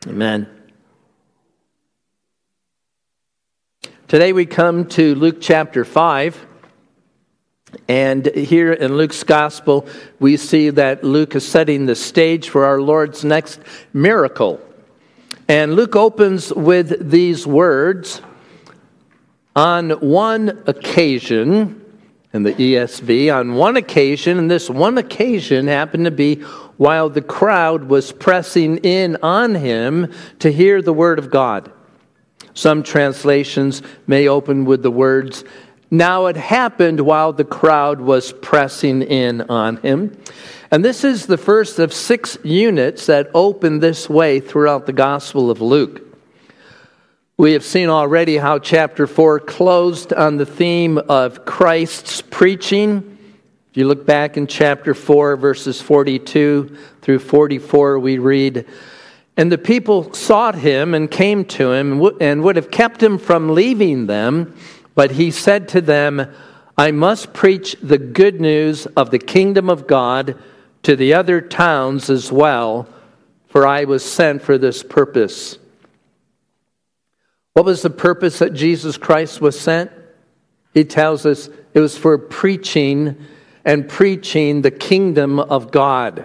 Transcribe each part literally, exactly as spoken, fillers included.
Amen. Today we come to Luke chapter five, and here in Luke's gospel we see that Luke is setting the stage for our Lord's next miracle. And Luke opens with these words, on one occasion, in the E S V, on one occasion, and this one occasion happened to be while the crowd was pressing in on him to hear the word of God. Some translations may open with the words, now it happened while the crowd was pressing in on him. And this is the first of six units that open this way throughout the Gospel of Luke. We have seen already how chapter four closed on the theme of Christ's preaching. If you look back in chapter four, verses forty-two through forty-four, we read, and the people sought him and came to him and would have kept him from leaving them, but he said to them, I must preach the good news of the kingdom of God to the other towns as well, for I was sent for this purpose. What was the purpose that Jesus Christ was sent? He tells us it was for preaching and preaching the kingdom of God.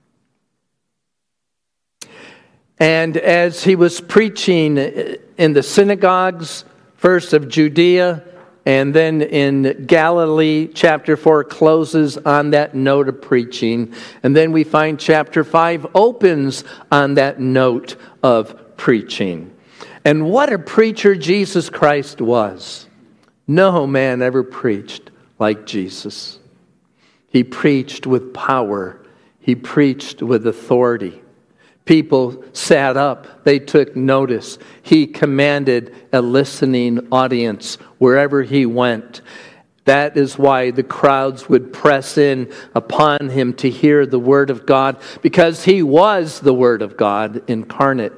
And as he was preaching in the synagogues, first of Judea, and then in Galilee, chapter four closes on that note of preaching. And then we find chapter five opens on that note of preaching. And what a preacher Jesus Christ was. No man ever preached like Jesus. He preached with power. He preached with authority. People sat up. They took notice. He commanded a listening audience wherever he went. That is why the crowds would press in upon him to hear the word of God, because he was the word of God incarnate.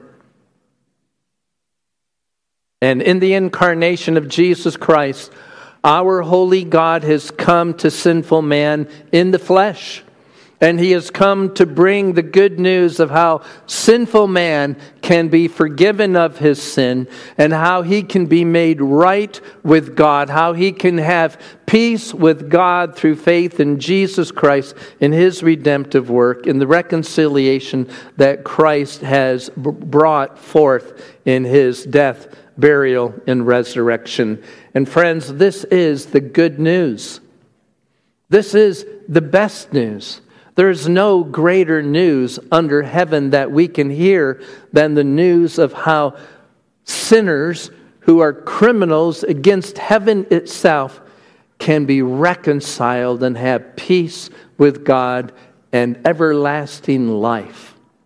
And in the incarnation of Jesus Christ, our holy God has come to sinful man in the flesh. And he has come to bring the good news of how sinful man can be forgiven of his sin and how he can be made right with God, how he can have peace with God through faith in Jesus Christ in his redemptive work, in the reconciliation that Christ has brought forth in his death, burial, and resurrection. And friends, this is the good news. This is the best news. There's no greater news under heaven that we can hear than the news of how sinners who are criminals against heaven itself can be reconciled and have peace with God and everlasting life.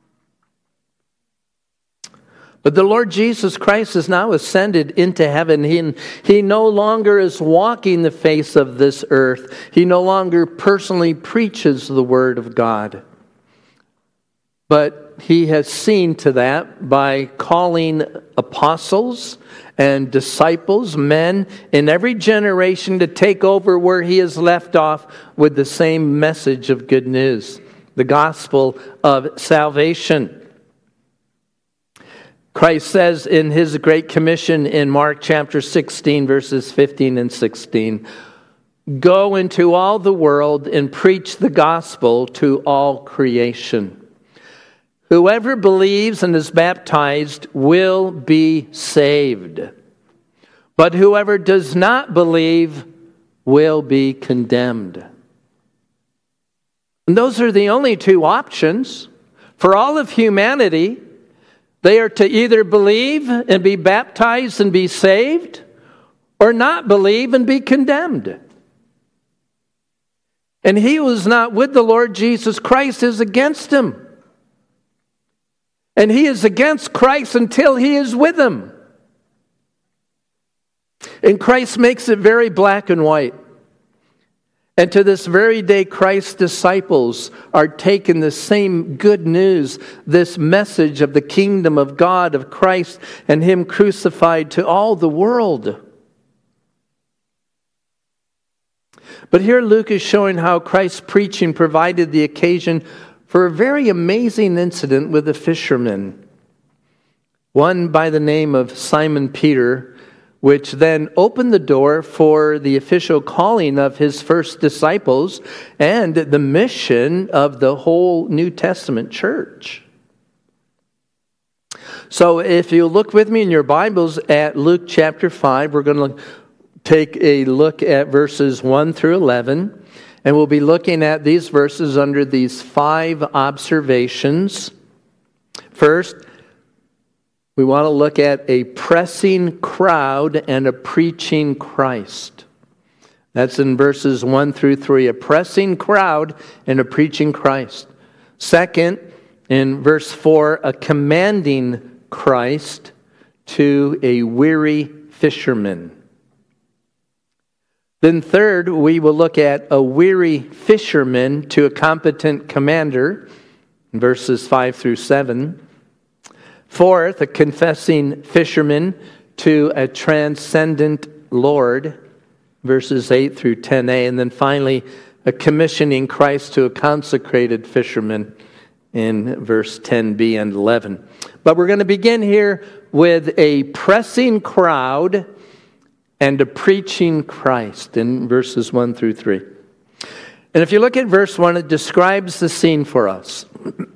But the Lord Jesus Christ is now ascended into heaven. He, he no longer is walking the face of this earth. He no longer personally preaches the word of God. But he has seen to that by calling apostles and disciples, men in every generation, to take over where he has left off with the same message of good news, the gospel of salvation. Christ says in his Great Commission in Mark chapter sixteen, verses fifteen and sixteen, go into all the world and preach the gospel to all creation. Whoever believes and is baptized will be saved, but whoever does not believe will be condemned. And those are the only two options for all of humanity. They are to either believe and be baptized and be saved, or not believe and be condemned. And he who is not with the Lord Jesus Christ is against him. And he is against Christ until he is with him. And Christ makes it very black and white. And to this very day, Christ's disciples are taking the same good news, this message of the kingdom of God, of Christ and him crucified, to all the world. But here Luke is showing how Christ's preaching provided the occasion for a very amazing incident with the fishermen. one by the name of Simon Peter, which then opened the door for the official calling of his first disciples and the mission of the whole New Testament church. So if you look with me in your Bibles at Luke chapter five, we're going to take a look at verses one through eleven, and we'll be looking at these verses under these five observations. First, we want to look at a pressing crowd and a preaching Christ. That's in verses one through three, a pressing crowd and a preaching Christ. Second, in verse four, a commanding Christ to a weary fisherman. Then third, we will look at a weary fisherman to a competent commander, in verses five through seven. Fourth, a confessing fisherman to a transcendent Lord, verses eight through ten a. And then finally, a commissioning Christ to a consecrated fisherman in verse ten b and eleven. But we're going to begin here with a pressing crowd and a preaching Christ in verses one through three. And if you look at verse one, it describes the scene for us.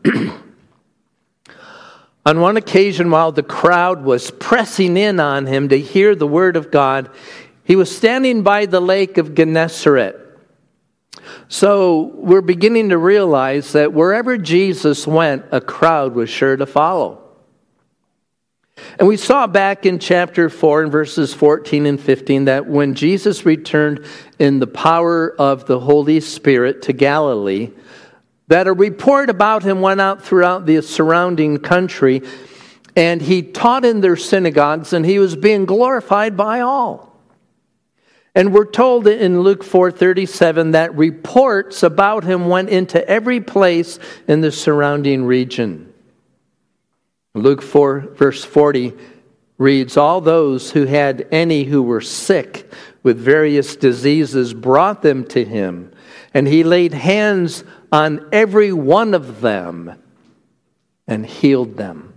On one occasion, while the crowd was pressing in on him to hear the word of God, he was standing by the lake of Gennesaret. So we're beginning to realize that wherever Jesus went, a crowd was sure to follow. And we saw back in chapter four in verses fourteen and fifteen that when Jesus returned in the power of the Holy Spirit to Galilee, that a report about him went out throughout the surrounding country, and he taught in their synagogues, and he was being glorified by all. And we're told in Luke four thirty-seven that reports about him went into every place in the surrounding region. Luke four verse forty reads, all those who had any who were sick with various diseases brought them to him, and he laid hands on every one of them and healed them.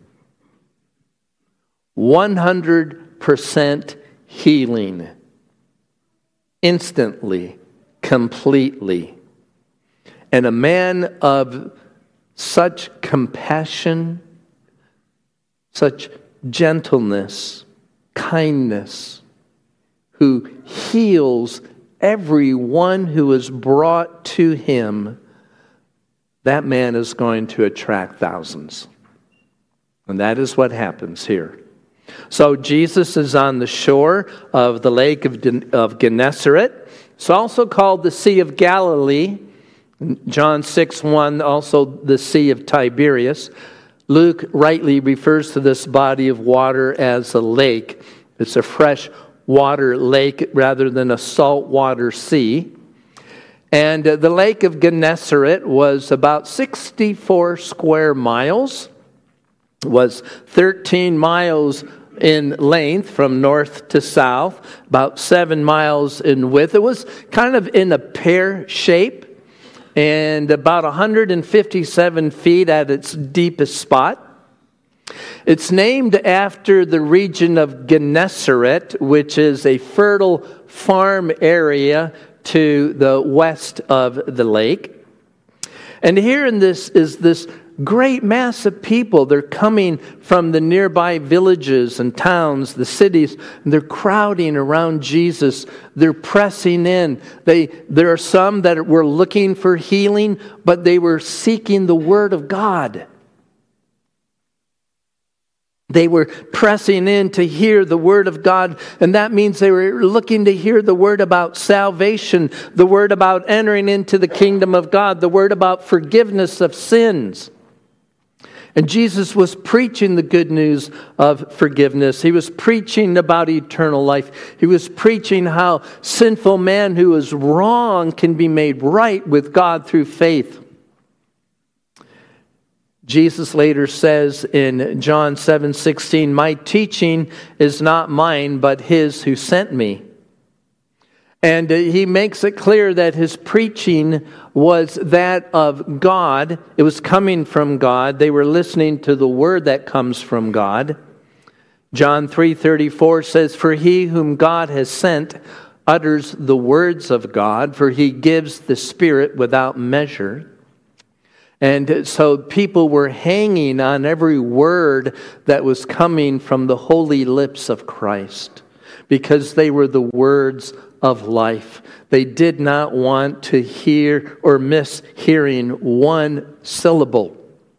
one hundred percent healing. Instantly, completely. And a man of such compassion, such gentleness, kindness, who heals everyone who is brought to him, that man is going to attract thousands. And that is what happens here. So Jesus is on the shore of the lake of, of Gennesaret. It's also called the Sea of Galilee. John six one, also the Sea of Tiberias. Luke rightly refers to this body of water as a lake. It's a fresh water lake rather than a saltwater sea. And uh, the lake of Gennesaret was about sixty-four square miles, was thirteen miles in length from north to south, about seven miles in width. It was kind of in a pear shape and about one hundred fifty-seven feet at its deepest spot. It's named after the region of Gennesaret, which is a fertile farm area to the west of the lake. And here in this is this great mass of people. They're coming from the nearby villages and towns, the cities, and they're crowding around Jesus. They're pressing in. They, there are some that were looking for healing, but they were seeking the Word of God. They were pressing in to hear the Word of God, and that means they were looking to hear the Word about salvation, the Word about entering into the kingdom of God, the Word about forgiveness of sins. And Jesus was preaching the good news of forgiveness. He was preaching about eternal life. He was preaching how sinful man who is wrong can be made right with God through faith. Jesus later says in John seven sixteen, "My teaching is not mine, but his who sent me." And he makes it clear that his preaching was that of God. It was coming from God. They were listening to the word that comes from God. John three thirty-four says, "For he whom God has sent utters the words of God, for he gives the Spirit without measure." And so people were hanging on every word that was coming from the holy lips of Christ, because they were the words of life. They did not want to hear or miss hearing one syllable.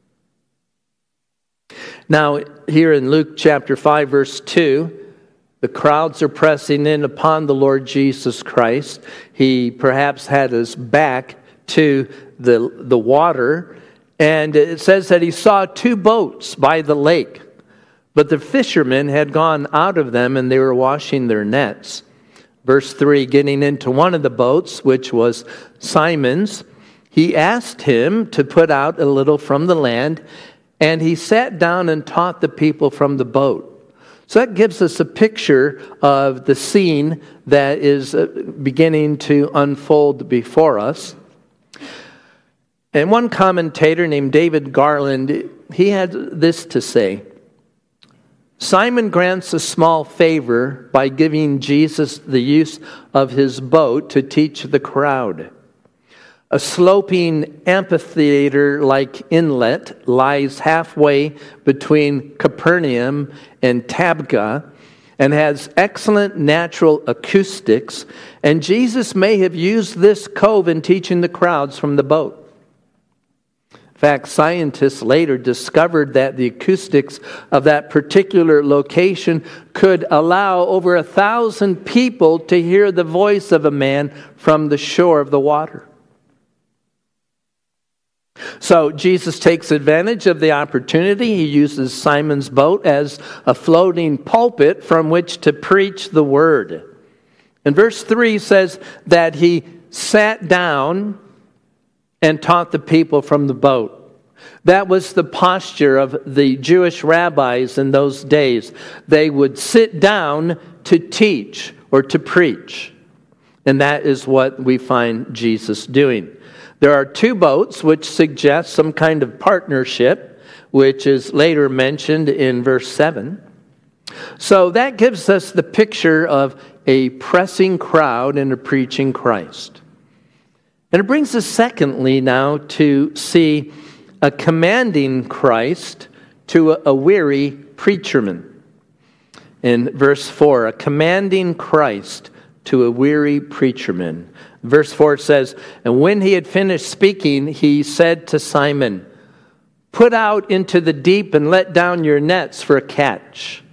Now, here in Luke chapter five, verse two, the crowds are pressing in upon the Lord Jesus Christ. He perhaps had his back to the, the water, and it says that he saw two boats by the lake, but the fishermen had gone out of them and they were washing their nets. Verse three, getting into one of the boats, which was Simon's, he asked him to put out a little from the land, and he sat down and taught the people from the boat. So that gives us a picture of the scene that is beginning to unfold before us. And one commentator named David Garland, he had this to say: Simon grants a small favor by giving Jesus the use of his boat to teach the crowd. A sloping amphitheater-like inlet lies halfway between Capernaum and Tabgha and has excellent natural acoustics, and Jesus may have used this cove in teaching the crowds from the boat. In fact, scientists later discovered that the acoustics of that particular location could allow over a thousand people to hear the voice of a man from the shore of the water. So Jesus takes advantage of the opportunity. He uses Simon's boat as a floating pulpit from which to preach the word. And verse three says that he sat down and taught the people from the boat. That was the posture of the Jewish rabbis in those days. They would sit down to teach or to preach. And that is what we find Jesus doing. There are two boats which suggest some kind of partnership, which is later mentioned in verse seven. So that gives us the picture of a pressing crowd and a preaching Christ. And it brings us secondly now to see a commanding Christ to a, a weary preacherman. In verse four, a commanding Christ to a weary preacherman. Verse four says, "And when he had finished speaking, he said to Simon, 'Put out into the deep and let down your nets for a catch.'"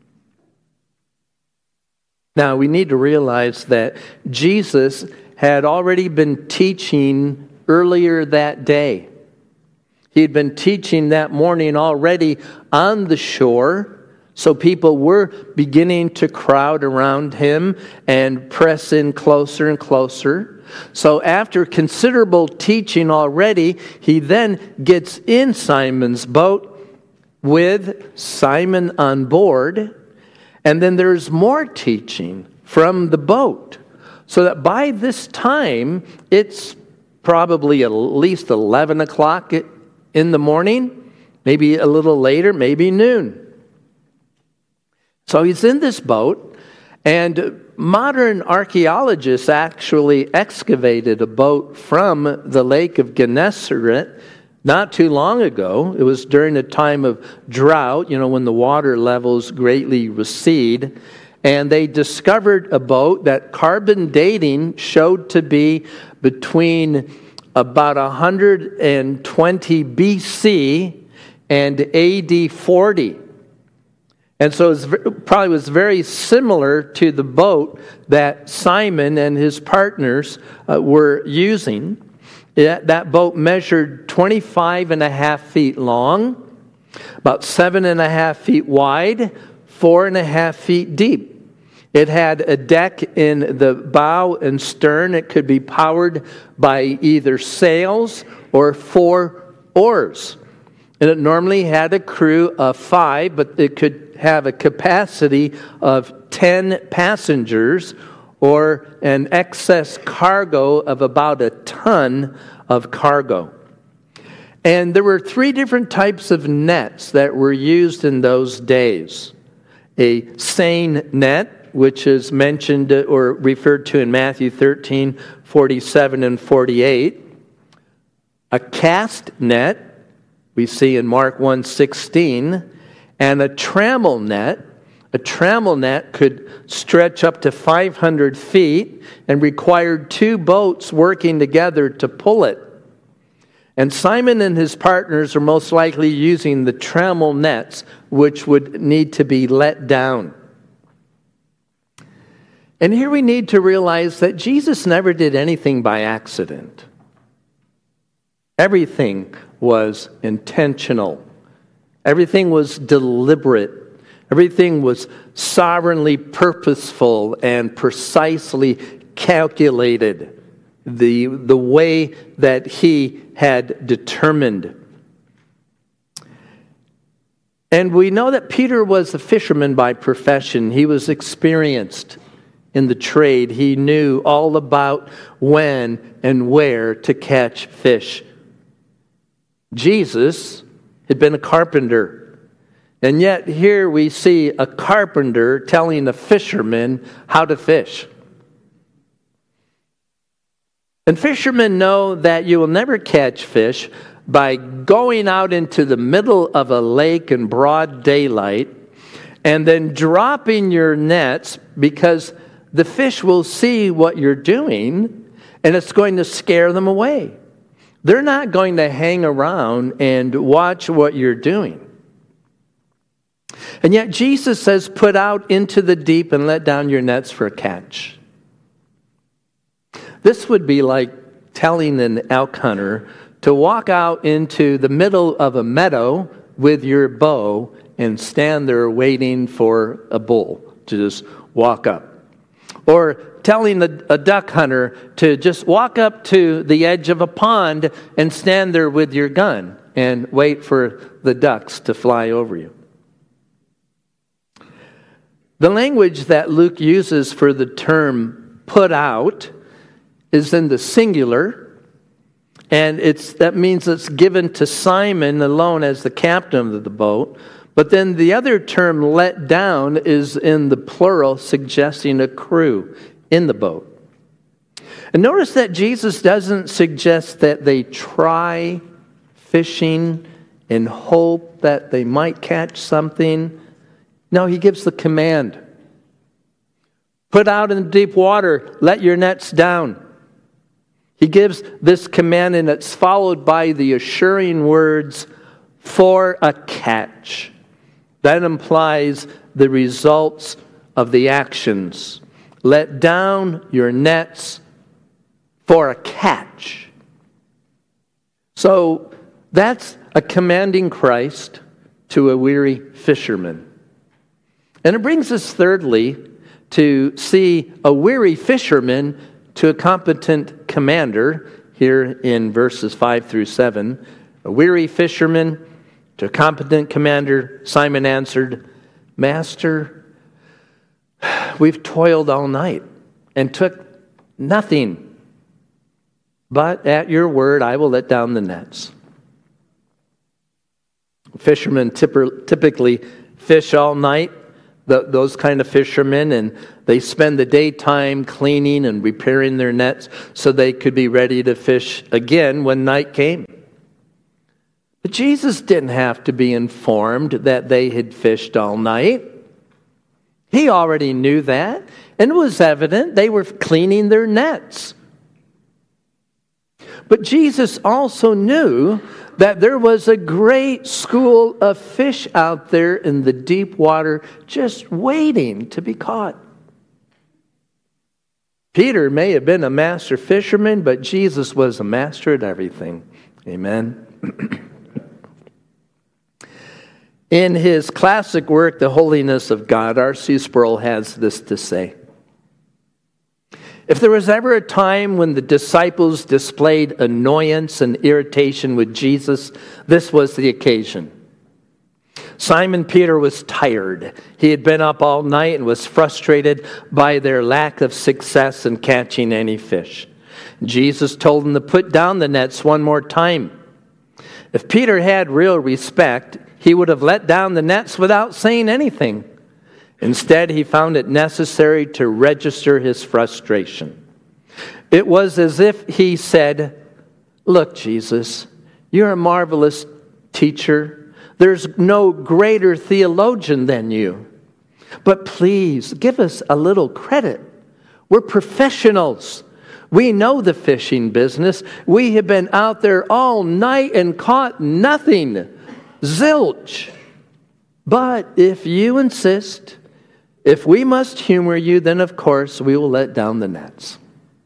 Now, we need to realize that Jesus had already been teaching earlier that day. He had been teaching that morning already on the shore, so people were beginning to crowd around him and press in closer and closer. So after considerable teaching already, he then gets in Simon's boat with Simon on board, and then there's more teaching from the boat. So that by this time, it's probably at least eleven o'clock in the morning, maybe a little later, maybe noon. So he's in this boat, and modern archaeologists actually excavated a boat from the Lake of Gennesaret not too long ago. It was during a time of drought, you know, when the water levels greatly recede, and they discovered a boat that carbon dating showed to be between about one hundred twenty B C and A D forty. And so it probably was very similar to the boat that Simon and his partners uh, were using. It, that boat measured twenty-five and a half feet long, about seven and a half feet wide, four and a half feet deep. It had a deck in the bow and stern. It could be powered by either sails or four oars. And it normally had a crew of five, but it could have a capacity of ten passengers or an excess cargo of about a ton of cargo. And there were three different types of nets that were used in those days. a seine net, which is mentioned or referred to in Matthew thirteen, forty-seven and forty-eight. A cast net, we see in Mark one sixteen, and a trammel net. A trammel net could stretch up to five hundred feet and required two boats working together to pull it. And Simon and his partners are most likely using the trammel nets, which would need to be let down. And here we need to realize that Jesus never did anything by accident. Everything was intentional. Everything was deliberate. Everything was sovereignly purposeful and precisely calculated, the, the way that he had determined. And we know that Peter was a fisherman by profession. He was experienced in the trade. He knew all about when and where to catch fish. Jesus had been a carpenter. And yet here we see a carpenter telling a fisherman how to fish. And fishermen know that you will never catch fish by going out into the middle of a lake in broad daylight and then dropping your nets, because the fish will see what you're doing and it's going to scare them away. They're not going to hang around and watch what you're doing. And yet Jesus says, put out into the deep and let down your nets for a catch. This would be like telling an elk hunter to walk out into the middle of a meadow with your bow and stand there waiting for a bull to just walk up. Or telling a, a duck hunter to just walk up to the edge of a pond and stand there with your gun and wait for the ducks to fly over you. The language that Luke uses for the term put out is in the singular, and it's that means it's given to Simon alone as the captain of the boat. But then the other term, let down, is in the plural, suggesting a crew in the boat. And notice that Jesus doesn't suggest that they try fishing in hope that they might catch something. No, he gives the command. Put out in the deep water, let your nets down. He gives this command, and it's followed by the assuring words, for a catch. That implies the results of the actions. Let down your nets for a catch. So that's a commanding Christ to a weary fisherman. And it brings us thirdly to see a weary fisherman to a competent commander here in verses five through seven. A weary fisherman to a competent commander. Simon answered, Master, we've toiled all night and took nothing. But at your word, I will let down the nets. Fishermen typically fish all night, those kind of fishermen, and they spend the daytime cleaning and repairing their nets so they could be ready to fish again when night came. But Jesus didn't have to be informed that they had fished all night. He already knew that, and it was evident they were cleaning their nets. But Jesus also knew that there was a great school of fish out there in the deep water just waiting to be caught. Peter may have been a master fisherman, but Jesus was a master at everything. Amen. In his classic work, The Holiness of God, R C Sproul has this to say. If there was ever a time when the disciples displayed annoyance and irritation with Jesus, this was the occasion. Simon Peter was tired. He had been up all night and was frustrated by their lack of success in catching any fish. Jesus told him to put down the nets one more time. If Peter had real respect, he would have let down the nets without saying anything. Instead, he found it necessary to register his frustration. It was as if he said, "Look, Jesus, you're a marvelous teacher. There's no greater theologian than you. But please, give us a little credit. We're professionals. We know the fishing business. We have been out there all night and caught nothing. Zilch. But if you insist, if we must humor you, then of course we will let down the nets."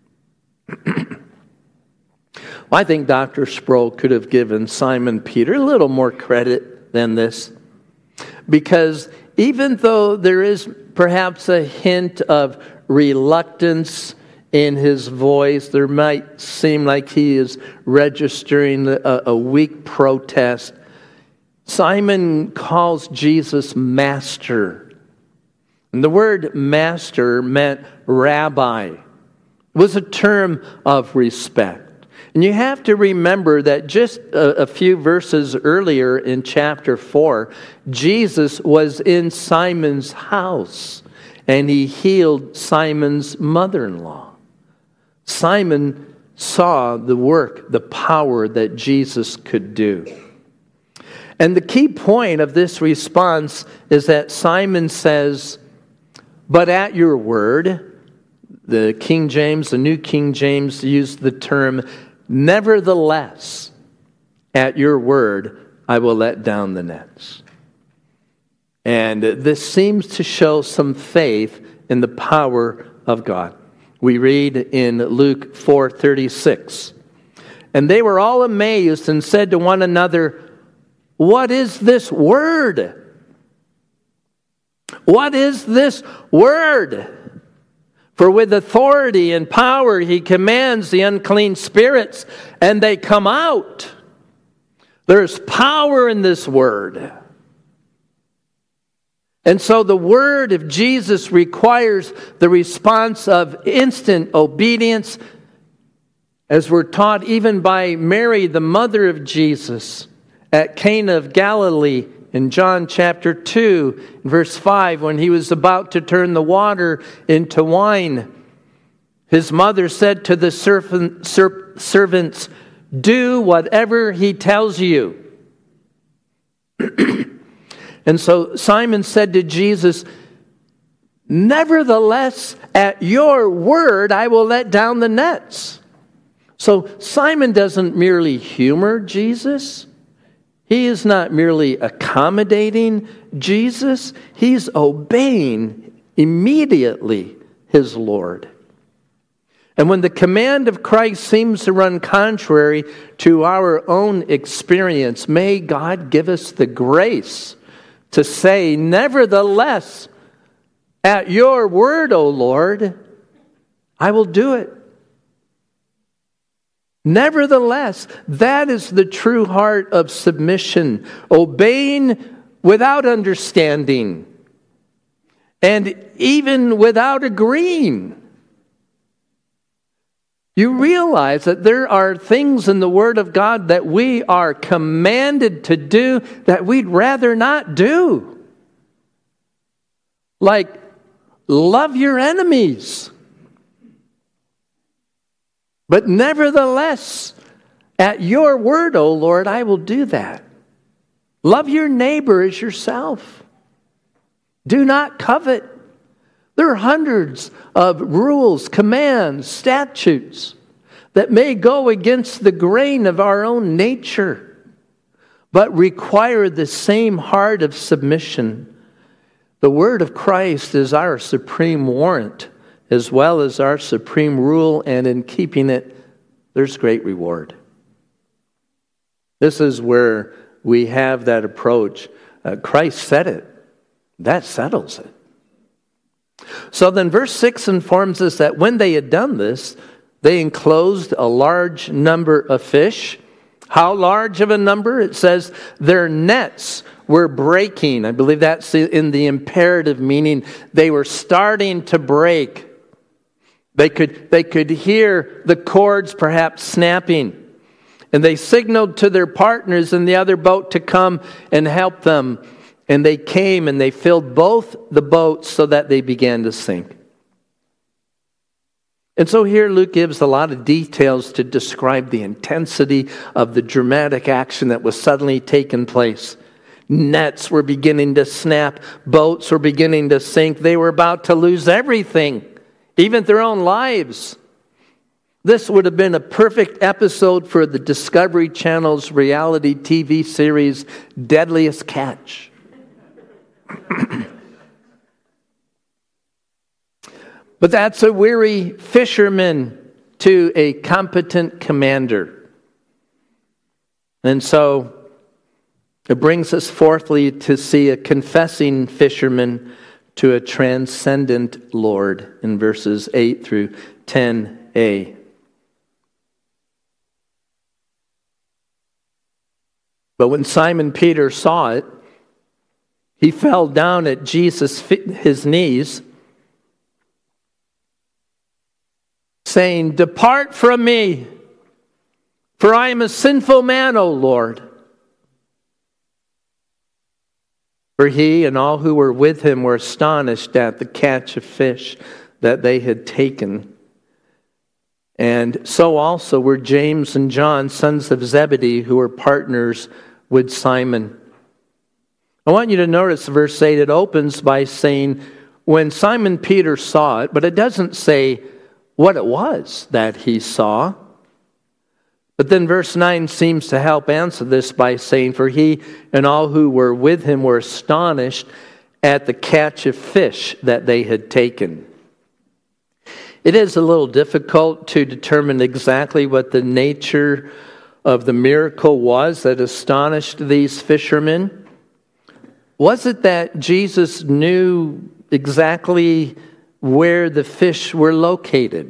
Well, I think Doctor Sproul could have given Simon Peter a little more credit than this. Because even though there is perhaps a hint of reluctance in his voice, there might seem like he is registering a, a weak protest, Simon calls Jesus Master. And the word master meant rabbi. It was a term of respect. And you have to remember that just a, a few verses earlier in chapter four, Jesus was in Simon's house and he healed Simon's mother-in-law. Simon saw the work, the power that Jesus could do. And the key point of this response is that Simon says, "But at your word," the King James, the New King James used the term, "Nevertheless, at your word, I will let down the nets." And this seems to show some faith in the power of God. We read in Luke four thirty-six, "And they were all amazed and said to one another, 'What is this word? What is this word? For with authority and power he commands the unclean spirits, and they come out.'" There's power in this word. And so the word of Jesus requires the response of instant obedience, as we're taught even by Mary, the mother of Jesus, at Cana of Galilee in John chapter two, verse five, when he was about to turn the water into wine. His mother said to the servants, "Do whatever he tells you." And so Simon said to Jesus, "Nevertheless, at your word, I will let down the nets." So Simon doesn't merely humor Jesus. He is not merely accommodating Jesus. He's obeying immediately his Lord. And when the command of Christ seems to run contrary to our own experience, may God give us the grace to say, "Nevertheless, at your word, O Lord, I will do it." Nevertheless, that is the true heart of submission, obeying without understanding, and even without agreeing. You realize that there are things in the Word of God that we are commanded to do that we'd rather not do. Like, love your enemies. But nevertheless, at your word, O Lord, I will do that. Love your neighbor as yourself. Do not covet. There are hundreds of rules, commands, statutes that may go against the grain of our own nature, but require the same heart of submission. The word of Christ is our supreme warrant, as well as our supreme rule, and in keeping it, there's great reward. This is where we have that approach. Uh, Christ said it. That settles it. So then verse six informs us that when they had done this, they enclosed a large number of fish. How large of a number? It says their nets were breaking. I believe that's in the imperative, meaning they were starting to break. They could, they could hear the cords perhaps snapping. And they signaled to their partners in the other boat to come and help them. And they came and they filled both the boats so that they began to sink. And so here Luke gives a lot of details to describe the intensity of the dramatic action that was suddenly taking place. Nets were beginning to snap. Boats were beginning to sink. They were about to lose everything, even their own lives. This would have been a perfect episode for the Discovery Channel's reality T V series, Deadliest Catch. But that's a weary fisherman to a competent commander. And so it brings us fourthly to see a confessing fisherman to a transcendent Lord in verses eight through ten a. But when Simon Peter saw it, he fell down at Jesus' his knees, saying, "Depart from me, for I am a sinful man, O Lord." For he and all who were with him were astonished at the catch of fish that they had taken. And so also were James and John, sons of Zebedee, who were partners with Simon. I want you to notice verse eight. It opens by saying, when Simon Peter saw it, but it doesn't say what it was that he saw. But then verse nine seems to help answer this by saying, for he and all who were with him were astonished at the catch of fish that they had taken. It is a little difficult to determine exactly what the nature of the miracle was that astonished these fishermen. Was it that Jesus knew exactly where the fish were located?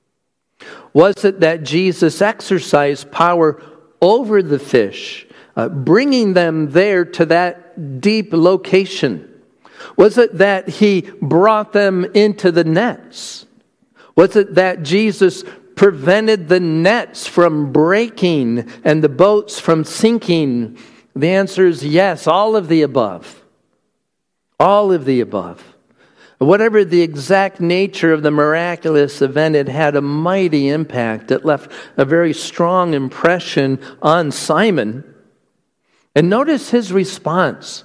Was it that Jesus exercised power over the fish, uh, bringing them there to that deep location? Was it that he brought them into the nets? Was it that Jesus prevented the nets from breaking and the boats from sinking? The answer is yes, all of the above. All of the above. Whatever the exact nature of the miraculous event, it had a mighty impact. It left a very strong impression on Simon. And notice his response.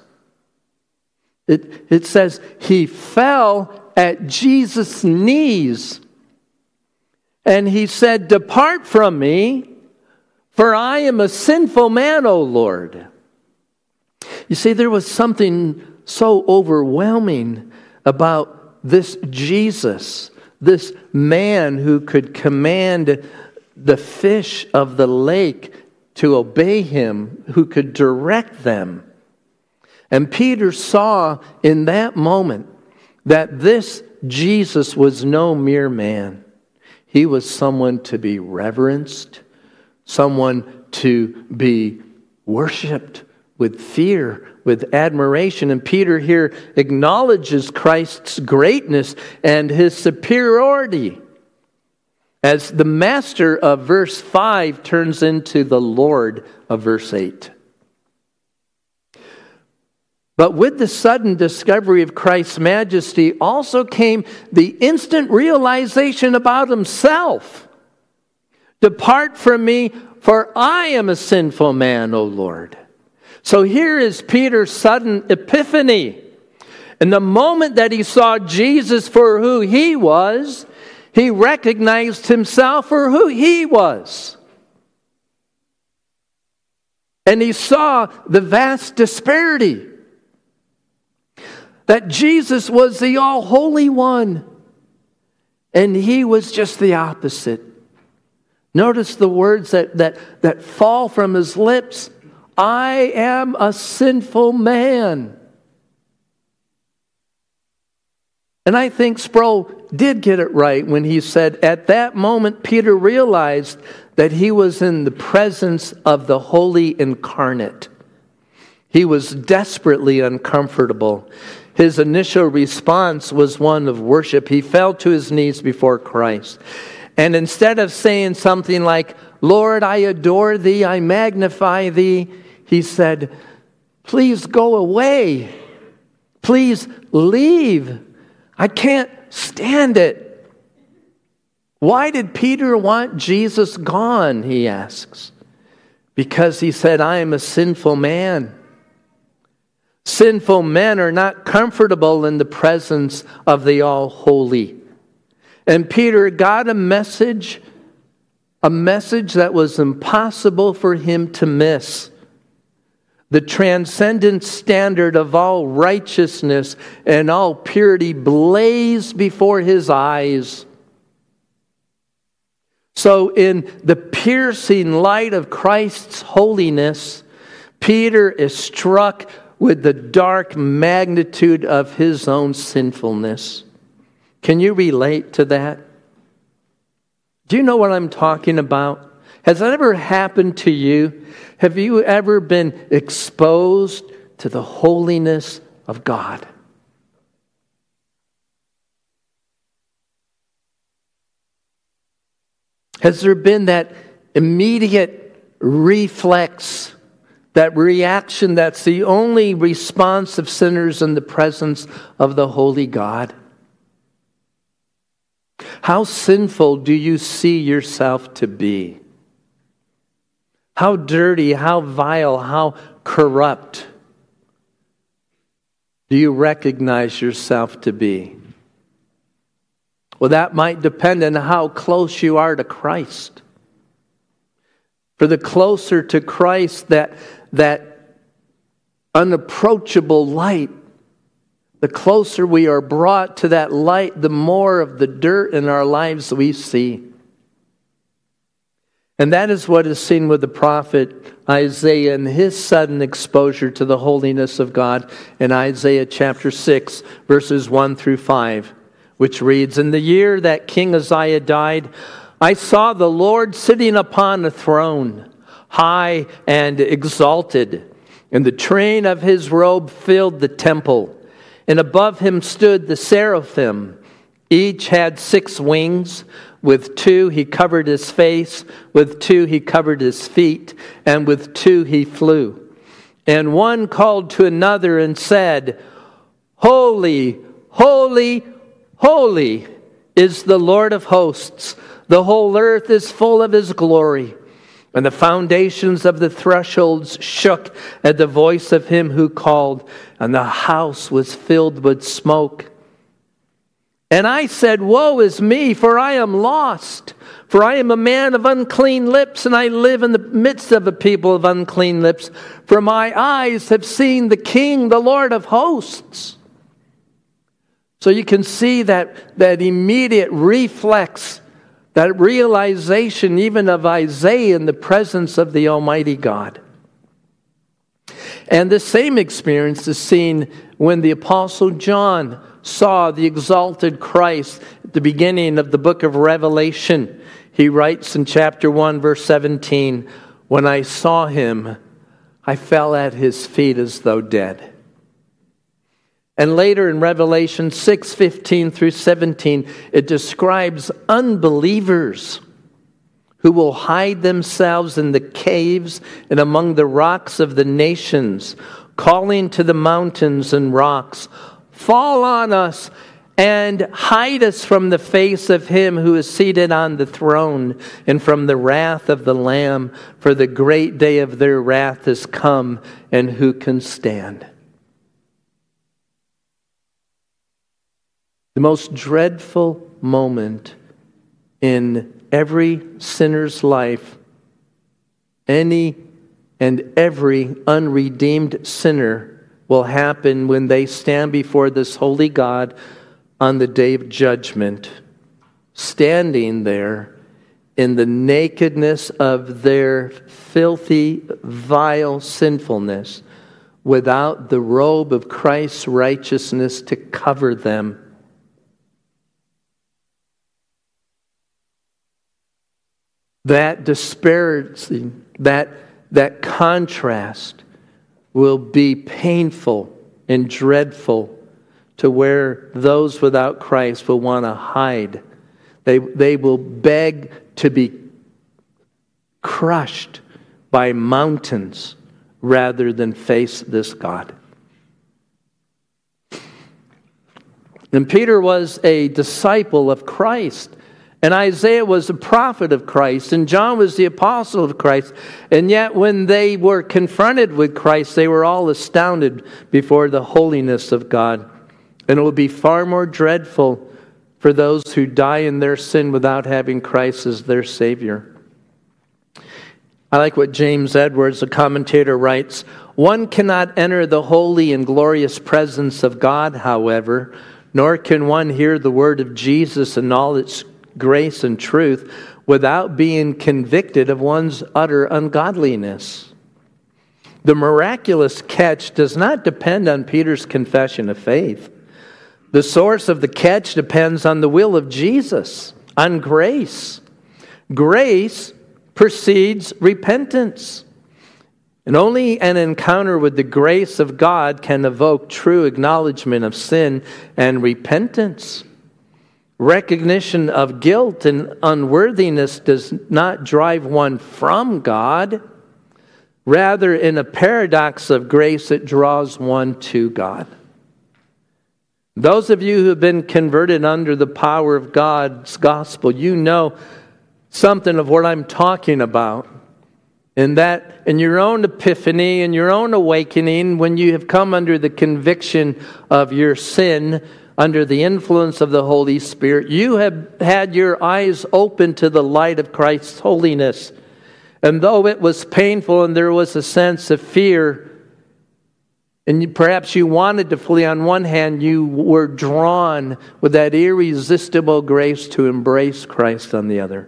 It, it says, he fell at Jesus' knees. And he said, "Depart from me, for I am a sinful man, O Lord." You see, there was something so overwhelming about this Jesus, this man who could command the fish of the lake to obey him, who could direct them. And Peter saw in that moment that this Jesus was no mere man. He was someone to be reverenced, someone to be worshiped with fear, with admiration. And Peter here acknowledges Christ's greatness and his superiority as the master of verse five turns into the Lord of verse eight. But with the sudden discovery of Christ's majesty also came the instant realization about himself. "Depart from me, for I am a sinful man, O Lord." So here is Peter's sudden epiphany. In the moment that he saw Jesus for who he was, he recognized himself for who he was. And he saw the vast disparity. That Jesus was the all-holy one, and he was just the opposite. Notice the words that, that, that fall from his lips. "I am a sinful man." And I think Sproul did get it right when he said, at that moment, Peter realized that he was in the presence of the Holy Incarnate. He was desperately uncomfortable. His initial response was one of worship. He fell to his knees before Christ. And instead of saying something like, "Lord, I adore thee, I magnify thee," he said, Please go away. Please leave. I can't stand it. Why did Peter want Jesus gone, he asks. Because he said, I am a sinful man. Sinful men are not comfortable in the presence of the All-Holy. And Peter got a message, a message that was impossible for him to miss. The transcendent standard of all righteousness and all purity blazed before his eyes. So in the piercing light of Christ's holiness, Peter is struck with the dark magnitude of his own sinfulness. Can you relate to that? Do you know what I'm talking about? Has that ever happened to you? Have you ever been exposed to the holiness of God? Has there been that immediate reflex, that reaction that's the only response of sinners in the presence of the holy God? How sinful do you see yourself to be? How dirty, how vile, how corrupt do you recognize yourself to be? Well, that might depend on how close you are to Christ. For the closer to Christ, that, that unapproachable light, the closer we are brought to that light, the more of the dirt in our lives we see. And that is what is seen with the prophet Isaiah and his sudden exposure to the holiness of God in Isaiah chapter six, verses one through five, which reads, In the year that King Uzziah died, I saw the Lord sitting upon a throne, high and exalted, and the train of his robe filled the temple. And above him stood the seraphim. Each had six wings. With two he covered his face, with two he covered his feet, and with two he flew. And one called to another and said, Holy, holy, holy is the Lord of hosts. The whole earth is full of his glory. And the foundations of the thresholds shook at the voice of him who called, and the house was filled with smoke. And I said, Woe is me, for I am lost. For I am a man of unclean lips, and I live in the midst of a people of unclean lips. For my eyes have seen the King, the Lord of hosts. So you can see that, that immediate reflex, that realization even of Isaiah in the presence of the Almighty God. And the same experience is seen when the Apostle John saw the exalted Christ at the beginning of the book of Revelation. He writes in chapter one, verse seventeen, When I saw him, I fell at his feet as though dead. And later in Revelation six, fifteen through seventeen, it describes unbelievers who will hide themselves in the caves and among the rocks of the nations, calling to the mountains and rocks, Fall on us and hide us from the face of him who is seated on the throne and from the wrath of the Lamb, for the great day of their wrath is come, and who can stand? The most dreadful moment in every sinner's life, any and every unredeemed sinner, will happen when they stand before this holy God on the day of judgment, standing there in the nakedness of their filthy, vile sinfulness, without the robe of Christ's righteousness to cover them. That disparity, that, that contrast will be painful and dreadful, to where those without Christ will want to hide. They, they will beg to be crushed by mountains, rather than face this God. And Peter was a disciple of Christ. And Isaiah was a prophet of Christ. And John was the apostle of Christ. And yet when they were confronted with Christ, they were all astounded before the holiness of God. And it will be far more dreadful for those who die in their sin without having Christ as their Savior. I like what James Edwards, a commentator, writes. One cannot enter the holy and glorious presence of God, however, nor can one hear the word of Jesus in all its grace and truth without being convicted of one's utter ungodliness. The miraculous catch does not depend on Peter's confession of faith. The source of the catch depends on the will of Jesus, on grace. Grace precedes repentance. And only an encounter with the grace of God can evoke true acknowledgement of sin and repentance. Recognition of guilt and unworthiness does not drive one from God. Rather, in a paradox of grace, it draws one to God. Those of you who have been converted under the power of God's gospel, you know something of what I'm talking about. In that, in your own epiphany, in your own awakening, when you have come under the conviction of your sin, under the influence of the Holy Spirit, you have had your eyes open to the light of Christ's holiness. And though it was painful and there was a sense of fear, and perhaps you wanted to flee, on one hand, you were drawn with that irresistible grace to embrace Christ on the other.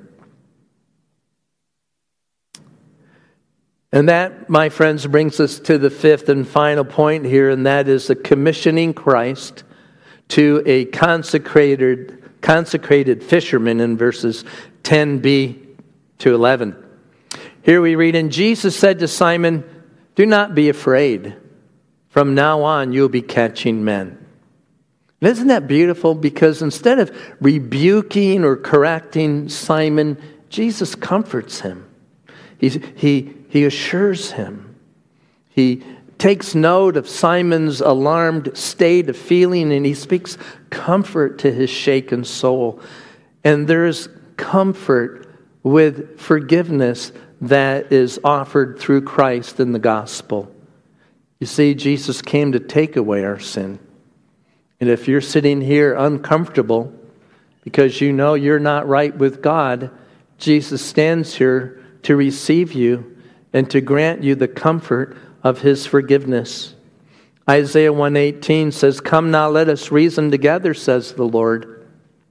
And that, my friends, brings us to the fifth and final point here, and that is the commissioning Christ to a consecrated consecrated fisherman in verses ten b to eleven. Here we read, and Jesus said to Simon, do not be afraid. From now on you'll be catching men. And isn't that beautiful? Because instead of rebuking or correcting Simon, Jesus comforts him. He's, he, he assures him. He takes note of Simon's alarmed state of feeling, and he speaks comfort to his shaken soul. And there's comfort with forgiveness that is offered through Christ in the gospel. You see, Jesus came to take away our sin. And if you're sitting here uncomfortable because you know you're not right with God, Jesus stands here to receive you and to grant you the comfort of his forgiveness. Isaiah one eighteen says, come now, let us reason together, says the Lord.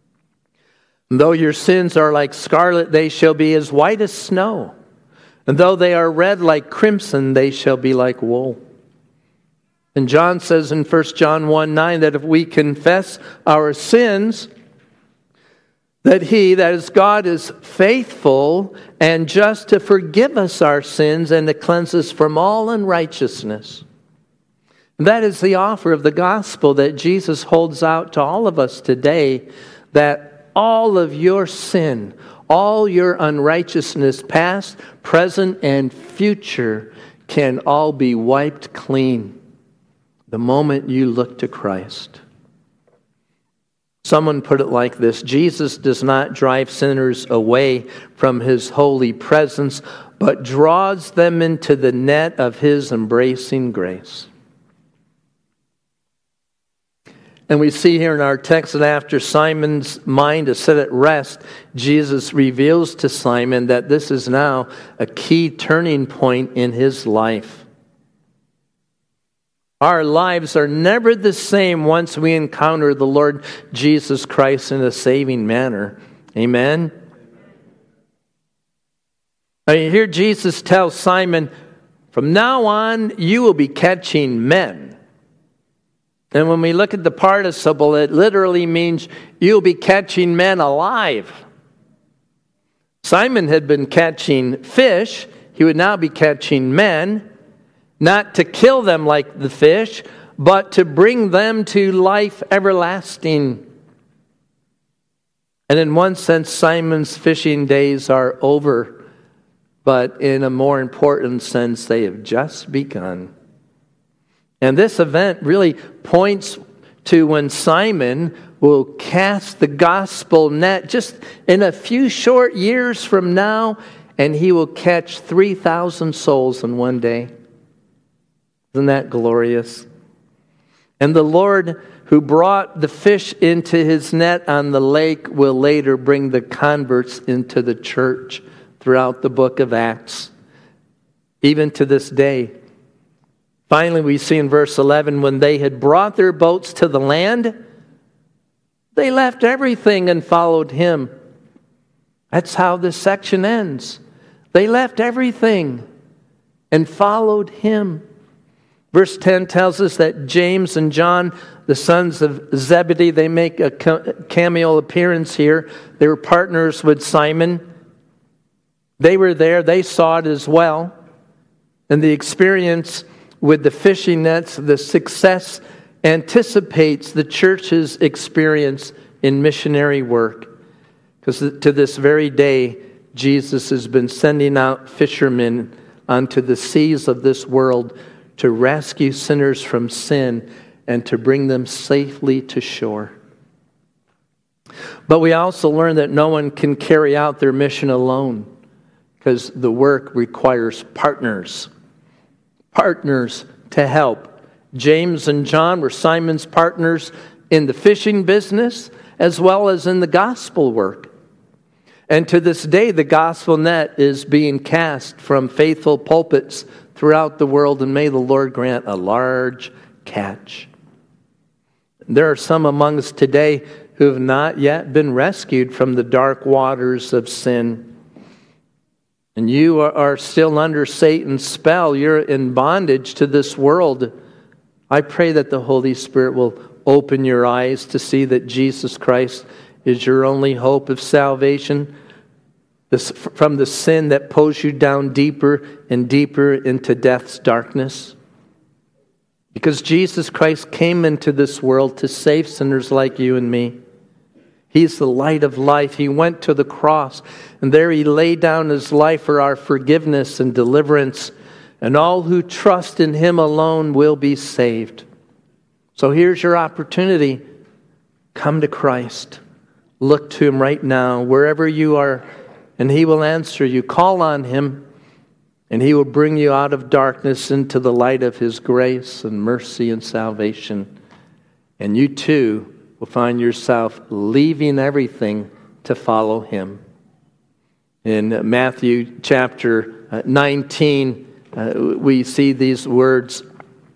And though your sins are like scarlet, they shall be as white as snow. And though they are red like crimson, they shall be like wool. And John says in First John one nine that if we confess our sins, that he, that is God, is faithful and just to forgive us our sins and to cleanse us from all unrighteousness. And that is the offer of the gospel that Jesus holds out to all of us today, that all of your sin, all your unrighteousness, past, present, and future, can all be wiped clean the moment you look to Christ. Someone put it like this: Jesus does not drive sinners away from his holy presence, but draws them into the net of his embracing grace. And we see here in our text that after Simon's mind is set at rest, Jesus reveals to Simon that this is now a key turning point in his life. Our lives are never the same once we encounter the Lord Jesus Christ in a saving manner. Amen? I mean, here Jesus tells Simon, from now on, you will be catching men. And when we look at the participle, it literally means you'll be catching men alive. Simon had been catching fish. He would now be catching men. Not to kill them like the fish, but to bring them to life everlasting. And in one sense, Simon's fishing days are over. but in a more important sense, they have just begun. And this event really points to when Simon will cast the gospel net just in a few short years from now, and he will catch three thousand souls in one day. Isn't that glorious? And the Lord who brought the fish into his net on the lake will later bring the converts into the church throughout the book of Acts, even to this day. Finally, we see in verse eleven, when they had brought their boats to the land, they left everything and followed him. That's how this section ends. They left everything and followed him. Verse ten tells us that James and John, the sons of Zebedee, they make a cameo appearance here. They were partners with Simon. They were there. They saw it as well. And the experience with the fishing nets, the success anticipates the church's experience in missionary work. Because to this very day, Jesus has been sending out fishermen onto the seas of this world to rescue sinners from sin and to bring them safely to shore. But we also learn that no one can carry out their mission alone, because the work requires partners. Partners to help. James and John were Simon's partners in the fishing business as well as in the gospel work. And to this day, the gospel net is being cast from faithful pulpits throughout the world, and may the Lord grant a large catch. There are some among us today who have not yet been rescued from the dark waters of sin. And you are still under Satan's spell. You're in bondage to this world. I pray that the Holy Spirit will open your eyes to see that Jesus Christ is your only hope of salvation from the sin that pulls you down deeper and deeper into death's darkness. Because Jesus Christ came into this world to save sinners like you and me. He's the light of life. He went to the cross, and there he laid down his life for our forgiveness and deliverance, and all who trust in him alone will be saved. So here's your opportunity. Come to Christ. Look to him right now, wherever you are, and he will answer you. Call on him, and he will bring you out of darkness into the light of his grace and mercy and salvation. And you too will find yourself leaving everything to follow him. In Matthew chapter nineteen, uh, we see these words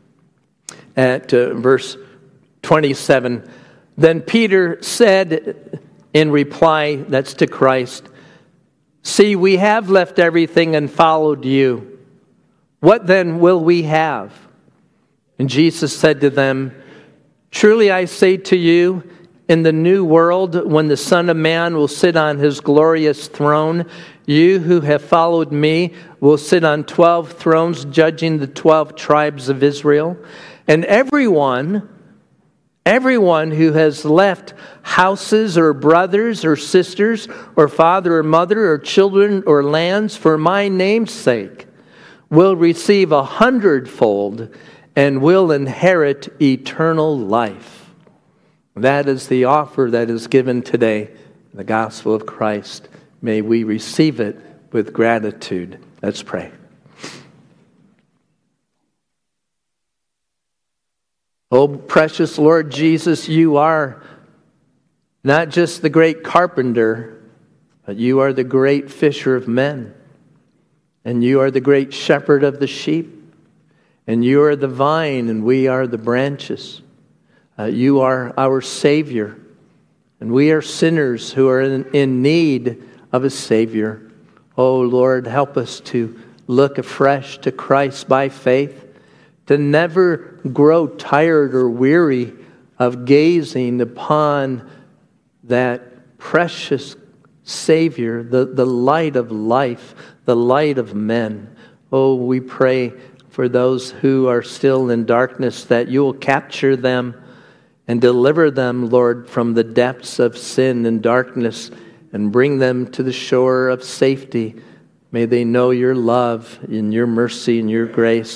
at uh, verse twenty-seven. Then Peter said in reply, that's to Christ, "See, we have left everything and followed you. What then will we have?" And Jesus said to them, "Truly I say to you, in the new world, when the Son of Man will sit on his glorious throne, you who have followed me will sit on twelve thrones, judging the twelve tribes of Israel. And everyone, everyone who has left houses or brothers or sisters or father or mother or children or lands for my name's sake will receive a hundredfold and will inherit eternal life." That is the offer that is given today, the gospel of Christ. May we receive it with gratitude. Let's pray. Oh, precious Lord Jesus, you are not just the great carpenter, but you are the great fisher of men. And you are the great shepherd of the sheep. And you are the vine, and we are the branches. Uh, you are our Savior. And we are sinners who are in, in need of a Savior. Oh, Lord, help us to look afresh to Christ by faith, to never grow tired or weary of gazing upon that precious Savior, the, the light of life, the light of men. Oh, we pray for those who are still in darkness that you will capture them and deliver them, Lord, from the depths of sin and darkness and bring them to the shore of safety May they know your love and your mercy and your grace.